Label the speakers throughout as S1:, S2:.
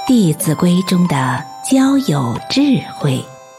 S1: 弟子规》中的交友智慧。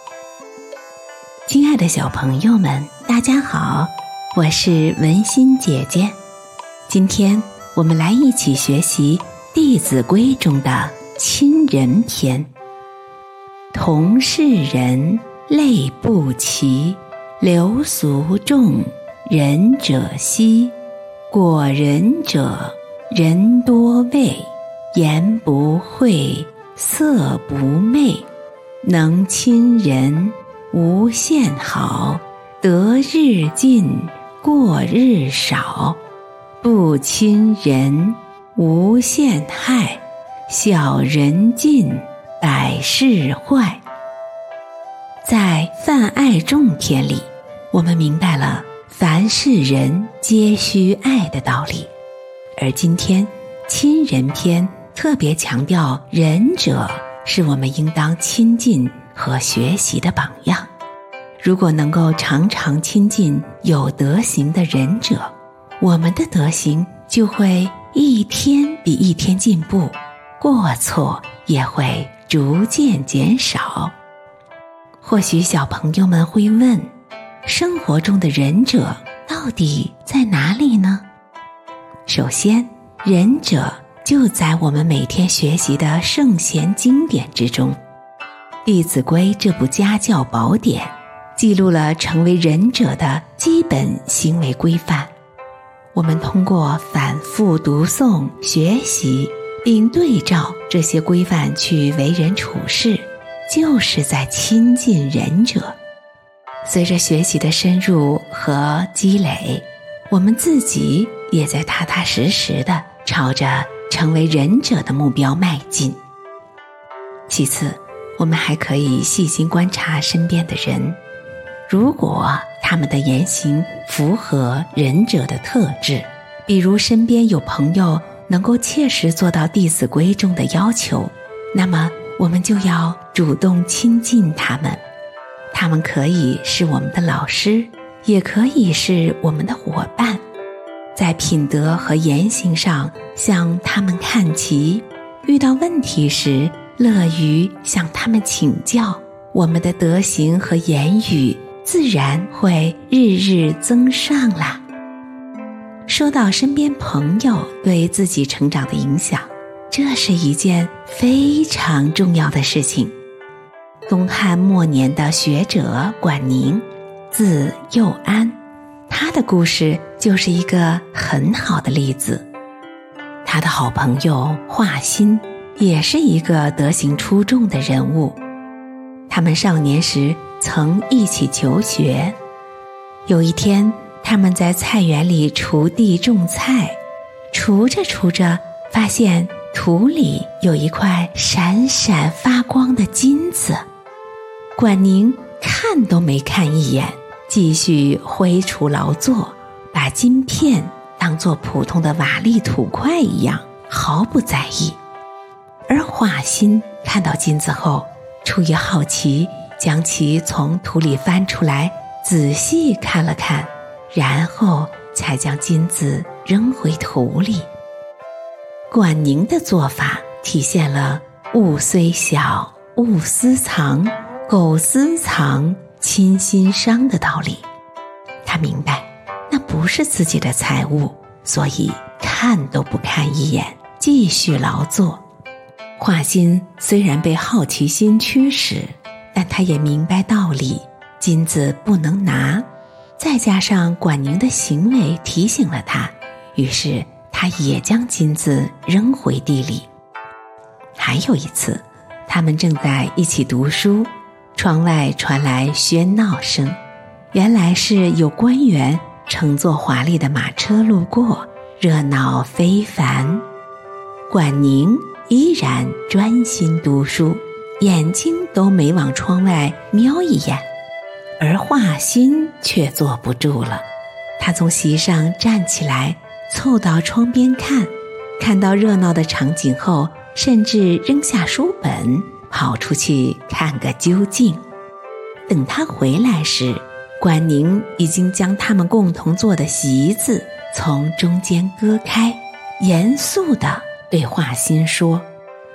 S1: 亲爱的小朋友们，大家好，我是文心姐姐。今天我们来一起学习《弟子规》中的亲人篇。同是人，类不齐，流俗重，仁者稀。果仁者，人多畏，言不讳，色不昧，能亲人，无限好，得日进，过日少。不亲人，无限害，小人尽，百事坏。在《泛爱众篇》里，我们明白了凡是人皆须爱的道理，而今天亲人篇特别强调仁者是我们应当亲近和学习的榜样。如果能够常常亲近有德行的仁者，我们的德行就会一天比一天进步，过错也会逐渐减少。或许小朋友们会问，生活中的仁者到底在哪里呢？首先，仁者就在我们每天学习的圣贤经典之中。《弟子规》这部家教宝典记录了成为仁者的基本行为规范。我们通过反复读诵、学习，并对照这些规范去为人处事，就是在亲近仁者。随着学习的深入和积累，我们自己也在踏踏实实地朝着成为仁者的目标迈进。其次，我们还可以细心观察身边的人，如果他们的言行符合仁者的特质，比如身边有朋友能够切实做到《弟子规》中的要求，那么我们就要主动亲近他们。他们可以是我们的老师，也可以是我们的伙伴。在品德和言行上向他们看齐，遇到问题时乐于向他们请教，我们的德行和言语自然会日日增上啦。说到身边朋友对自己成长的影响，这是一件非常重要的事情。东汉末年的学者管宁，字幼安，他的故事就是一个很好的例子。他的好朋友华歆也是一个德行出众的人物，他们少年时曾一起求学。有一天，他们在菜园里锄地种菜，锄着锄着，发现土里有一块闪闪发光的金子。管宁看都没看一眼，继续挥锄劳作，把金片当作普通的瓦砾土块一样，毫不在意。而华歆看到金子后，出于好奇，将其从土里翻出来，仔细看了看，然后才将金子扔回土里。管宁的做法体现了物虽小，勿私藏，苟私藏，亲心伤的道理。他明白那不是自己的财物，所以看都不看一眼，继续劳作。华歆虽然被好奇心驱使，但他也明白道理，金子不能拿，再加上管宁的行为提醒了他，于是他也将金子扔回地里。还有一次，他们正在一起读书，窗外传来喧闹声，原来是有官员乘坐华丽的马车路过，热闹非凡。管宁依然专心读书，眼睛都没往窗外瞄一眼，而华歆却坐不住了。他从席上站起来，凑到窗边看，看到热闹的场景后，甚至扔下书本，跑出去看个究竟。等他回来时，管宁已经将他们共同坐的席子从中间割开，严肃地对华歆说：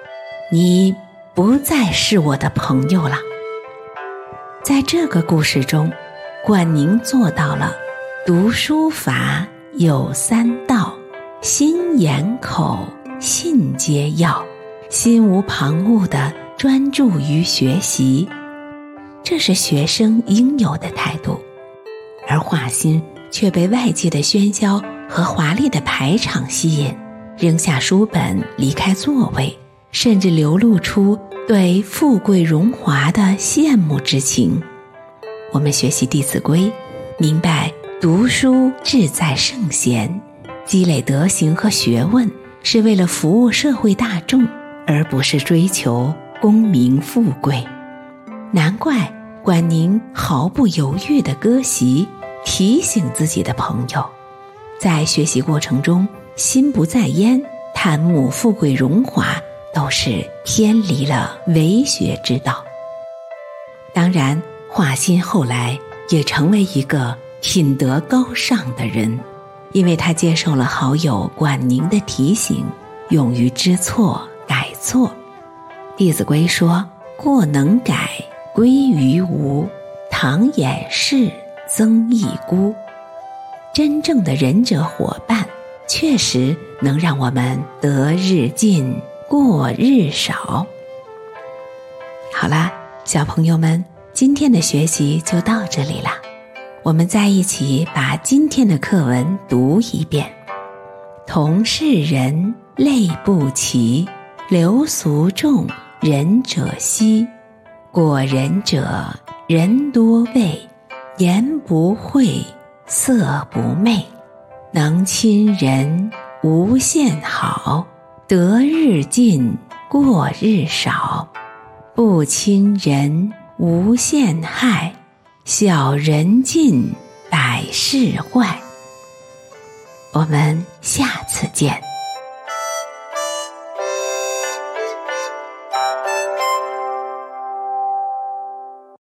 S1: 你不再是我的朋友了。在这个故事中，管宁做到了读书法有三到，心严口，信皆要，心无旁骛地专注于学习，这是学生应有的态度。而华歆却被外界的喧嚣和华丽的排场吸引，扔下书本，离开座位，甚至流露出对富贵荣华的羡慕之情。我们学习《弟子规》，明白读书志在圣贤，积累德行和学问是为了服务社会大众，而不是追求功名富贵。难怪管宁毫不犹豫地割席，提醒自己的朋友，在学习过程中心不在焉，贪慕富贵荣华，都是偏离了为学之道。当然，华歆后来也成为一个品德高尚的人，因为他接受了好友管宁的提醒，勇于知错改错。弟子规说，过能改，归于无，唐掩饰，增益孤。真正的仁者伙伴，确实能让我们得日进，过日少。好啦，小朋友们，今天的学习就到这里啦。我们再一起把今天的课文读一遍。同是人，类不齐，流俗众，仁者稀。过人者，人多畏，言不讳，色不昧。能亲人，无限好，得日进，过日少。不亲人，无限害，小人尽，百事坏。我们下次见。